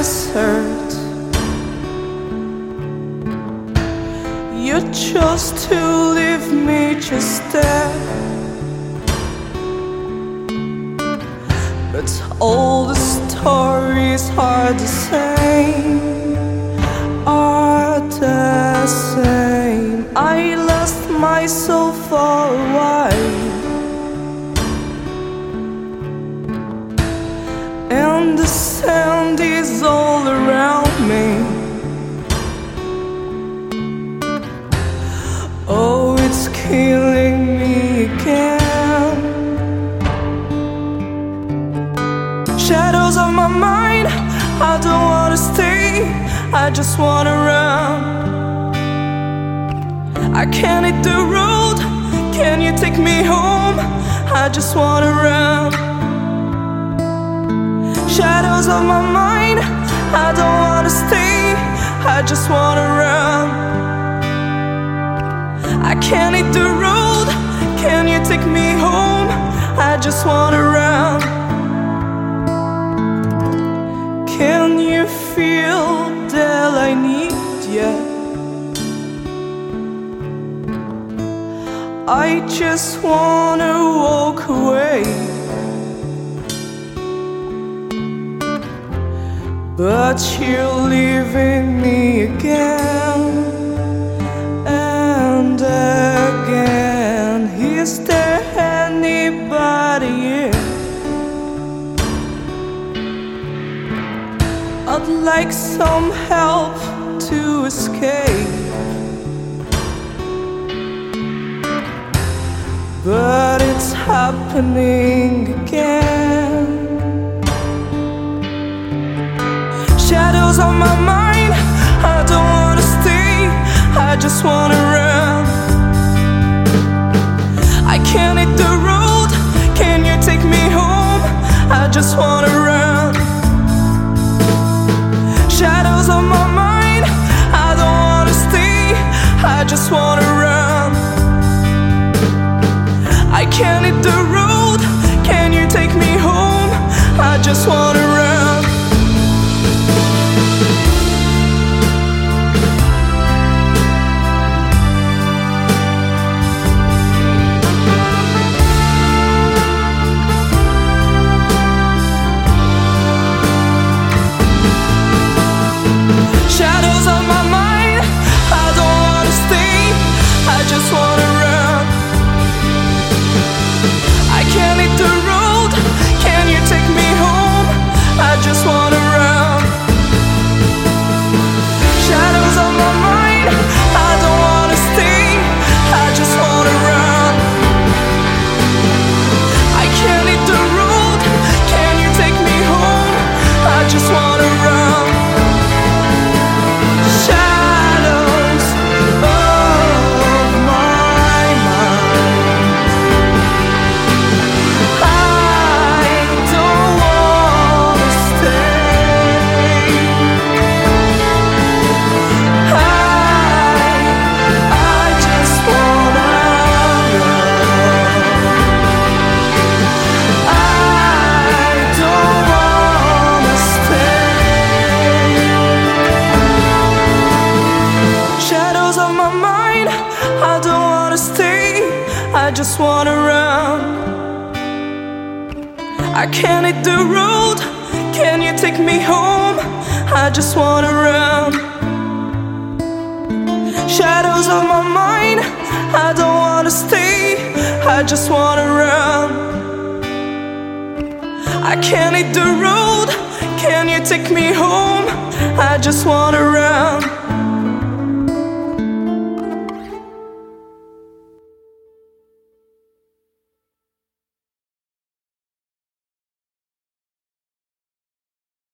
desert. You chose to leave me just there, but all the stories are the same, are the same. I lost myself for a while, and the sand is all around me. Oh, it's killing me again. Shadows of my mind, I don't wanna stay, I just wanna run. I can't hit the road, can you take me home? I just wanna run. Shadows of my mind, I don't wanna stay, I just wanna run. I can't hit the road, can you take me home? I just wanna run. Can you feel that I need you? I just wanna walk away, but you're leaving me again and again. Is there anybody here? I'd like some help to escape, but it's happening again. Shadows on my mind, I don't wanna stay, I just wanna run. I can't hit the road, can you take me home? I just wanna run. Shadows on my mind, I don't wanna stay, I just wanna run. I can't hit the road, can you take me home? I just wanna run. Shadows on my mind, I don't wanna stay, I just wanna run. I can't hit the road, can you take me home? I just wanna run. Shadows on my mind, I don't wanna stay, I just wanna run. I can't hit the road, can you take me home? I just wanna run. Shadows of my mind, I don't wanna stay. I just wanna run. I don't wanna stay. Shadows of my mind, I don't wanna stay, I just wanna run. I can't hit the road, can you take me home? I just wanna run. Shadows of my mind, I don't wanna stay, I just wanna run. I can't hit the road, can you take me home? I just wanna run.